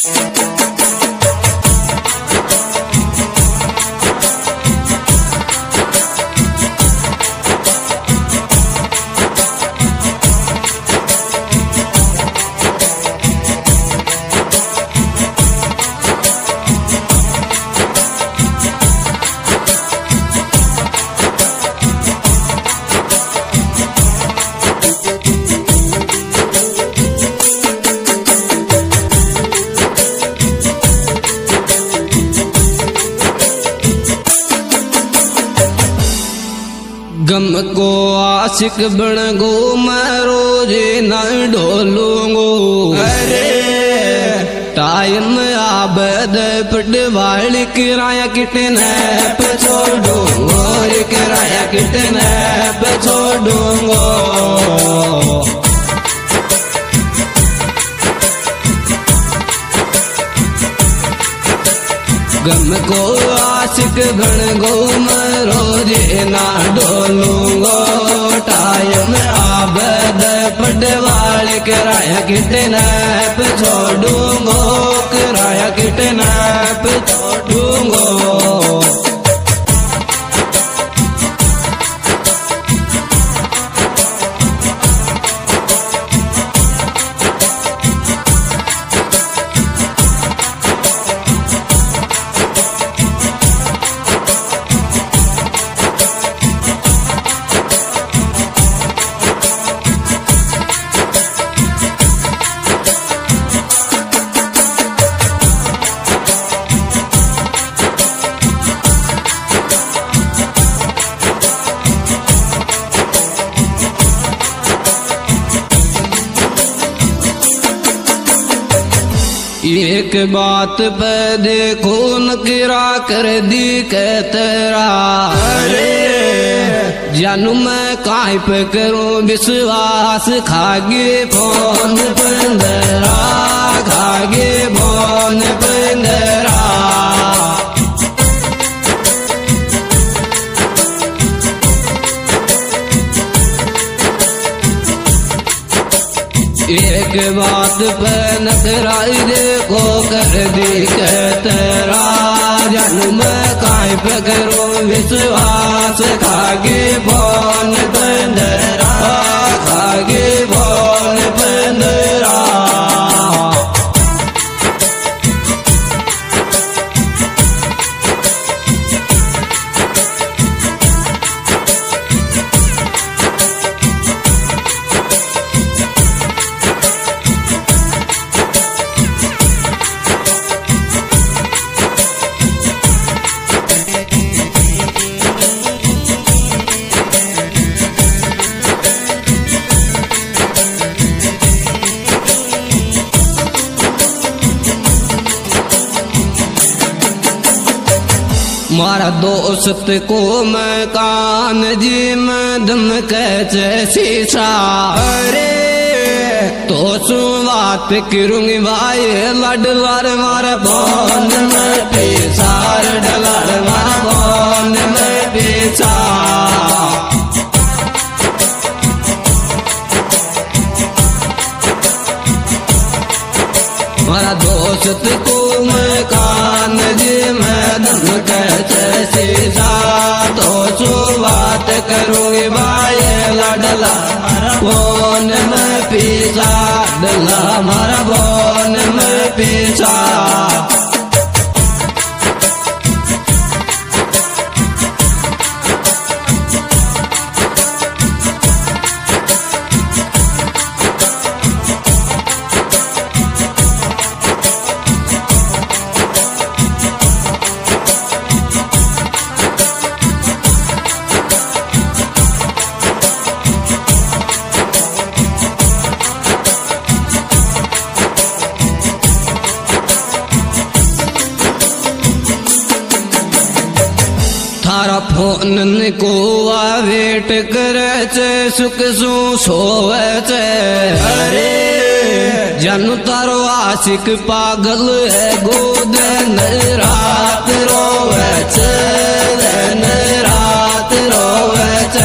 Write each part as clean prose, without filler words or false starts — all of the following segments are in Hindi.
गम को आशिक बन गो मैं रोज न ढोलूंगो। अरे टाइम आबद पटवाल किराया कितने पे छोड़ूंगो, किराया कितने पे छोड़ूंगो। गम को आशिक बन गो मैं रोज ना डोलूंगो। टाइम आबद पटवाल किराया कितने पे छोड़ूंगो, किराया कितने पे छोड़ूंगो। एक बात पे देखो नकिरा कर दी के तेरा। अरे जानू मैं काहे पे करूं विश्वास, खागे फोन पंदरा, खागे फोन पंदरा। एक बात पे नखराई देखो कर दी के तेरा। जानू मैं काहे पे करूं विश्वास, खागे फोन पंदरा, खागे फोन पंदरा। मारा दोस्त को मैं कान जी में दम कैसे शीशा। अरे तो सु बात करूंगी भाई लडवार मारा फोन में पीछा, डलार मारा फोन में पीछा। मारा दोस्त को मैं कान जी में दम कैसे शीशा। तो सु बात करूंगी भाई लडला फोन में पीछा, डला मारा फोन में पीछा। थारा फोन को वेट करे छे, सुख सु सोवे छे। अरे जानू तारो आशिक पागल है गोद रात रोवे छे, दिन रात रोवे छे।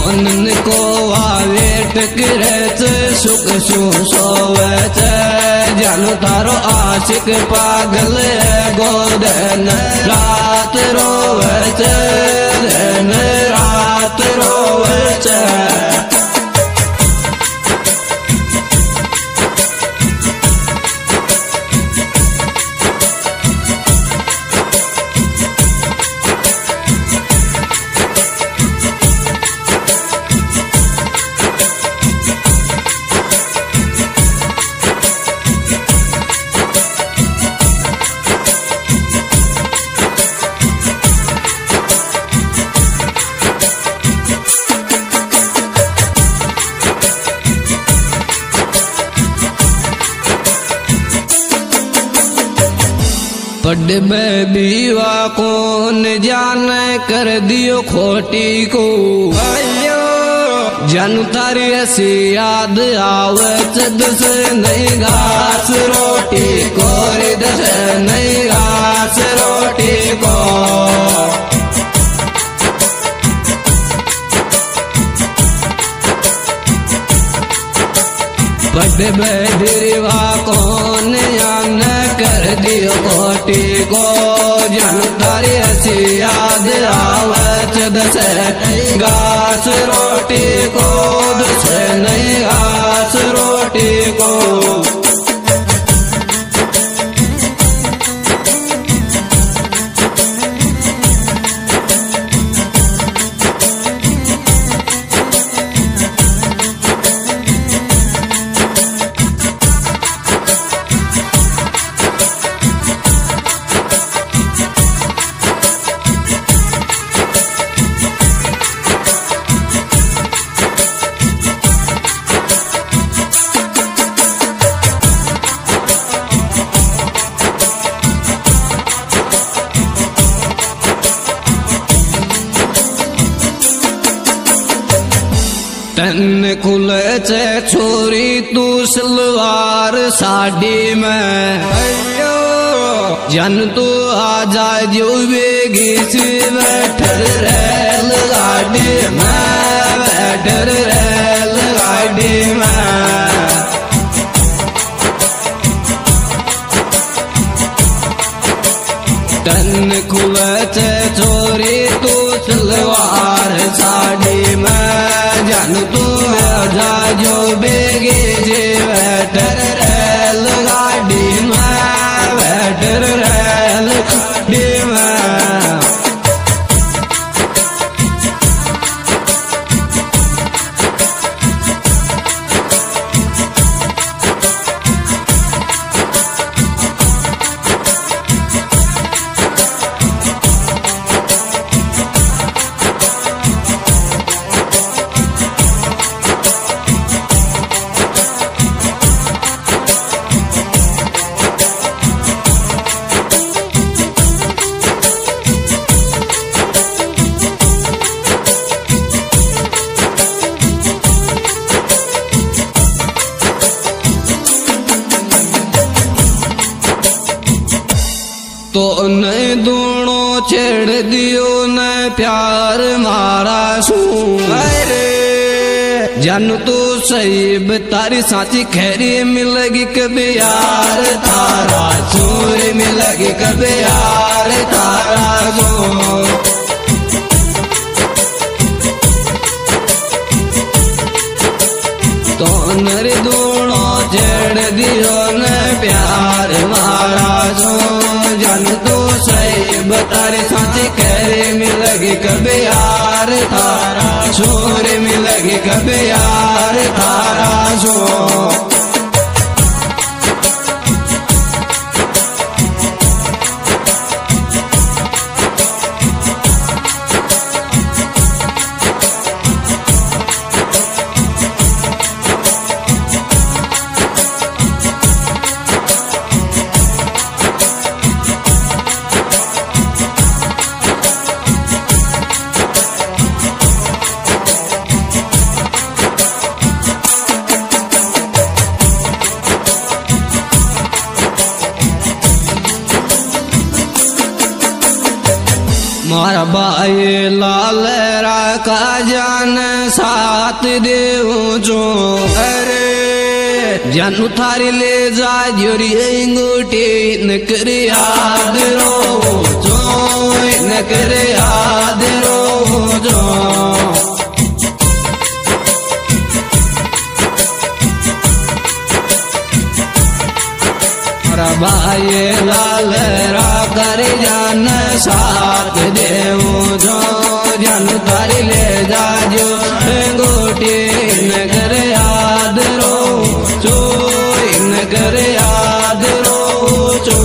तोन को वेट करत सुख सोवत जानु तारो आशिक पागल गोदन रात रोवत दिन रात रोवत पढ़ में बीवा कौन जाने कर दियो खोटी को जन तारी ऐसी याद आवत दस नहीं घास रोटी को दस नहीं घास रोटी को पढ़ बदरवा कौन यान कर दियो कोटी को जन तारी ऐसी याद आवत दस घास रोटी को दस नहीं घास रोटी को तन खुल चे छोरी तू सलवार साड़ी में जन तू आ जा जो बेगी से बैठर रेल गाड़ी में बैठर रेल गाड़ी में तन खुल चे छोरी तू सलवार साड़ी में जन तू जा जो बेगे जे बैठर रेल गाड़ी में बैठर रेल गाड़ी में तो न दोनों छेड़ दियो न प्यार मारा सू जन तो सही तारी साची खैरी मिलेगी कभी यार तारा चोर मिलेगी कभी यार तारा चोर तो नर दोनों छेड़ दियो न प्यार मारा सो जन तो सही तारी साची खैरी मिलेगी कभी यार तारा चोर मिलेगी कभी यार तारा चोर मारा भाई लाल राखा जान साथ देऊ जो अरे जानू थारी ले जा जोरी अंगूठी न कर याद रो जो न कर याद रो जो भाई लाल राकर जान साथ देऊ जो जन तारी ले जाजो अंगूठी नगर याद रो चो नगर याद रो चो।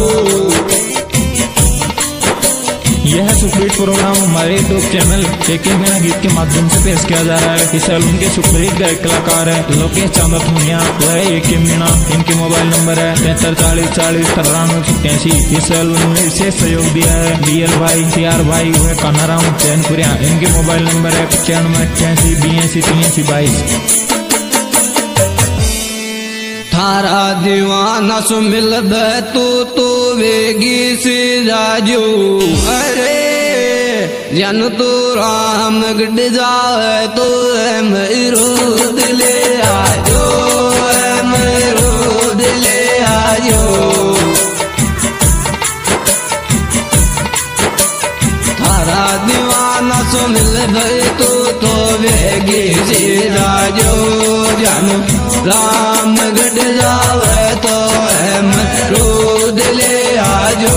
यह सुपरहिट प्रोग्राम हमारे यूट्यूब चैनल एक बिना गीत के माध्यम से पेश किया जा रहा है। इस एल्बम के सुपरहिट गायक कलाकार है लोकेश चांदत हुनिया, वह एक मीणा। इनके मोबाइल नंबर है 73 40 40 93 इस एल्बम में विशेष सहयोग दिया है DL भाई, CR भाई, वह कानाराम चैनपुरिया। इनके मोबाइल नंबर है 95 88 82 22। थारा दीवाना सु मिल तू वेगी से जाजू अरे जन तू राम गड जाए तो मेरो दिले आजो मेरो दिले आजो। थारा दीवाना सु मिल तू वेगी से जाजो जन राम गड जावे तो रूद ले आजो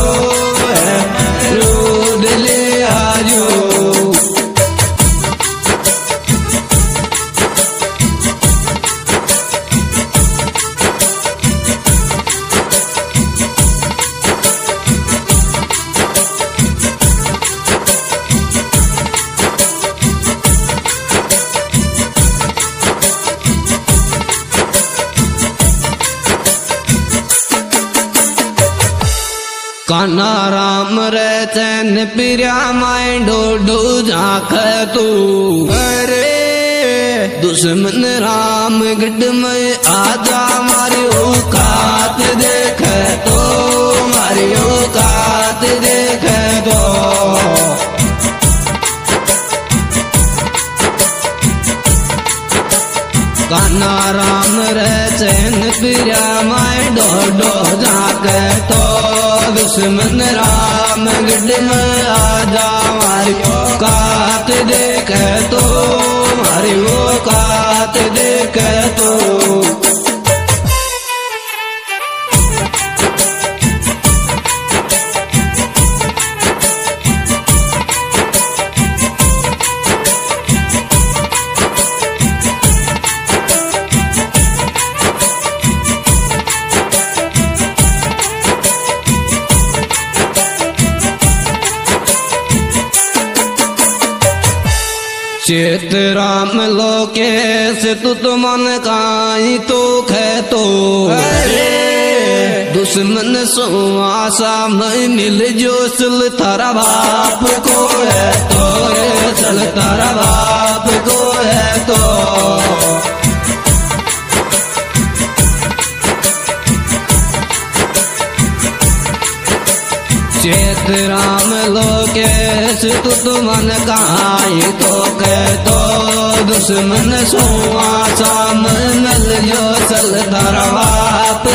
रूद ले आजो। काना राम रे चैन पिरिया माई डोडो झांक तू अरे दुश्मन राम गढ़ में आजा मारी औकात देख तो मारी औकात देख तो। काना राम रे चैन पिरिया माई डोडो झांक तो दुश्मन राम गढ़ में आजा मारी औकात देख तो मारी औकात देख तो। चेत राम लोकेश तू मन काई तो खे तो अरे दुश्मन सो आशा में मिल जो सल थारा बाप को है तो सल तारा बाप को है तो। चेत राम लोकेश तू मन काई तो कह तो दुश्मन सो आशा में मिल जो सल तारा बाप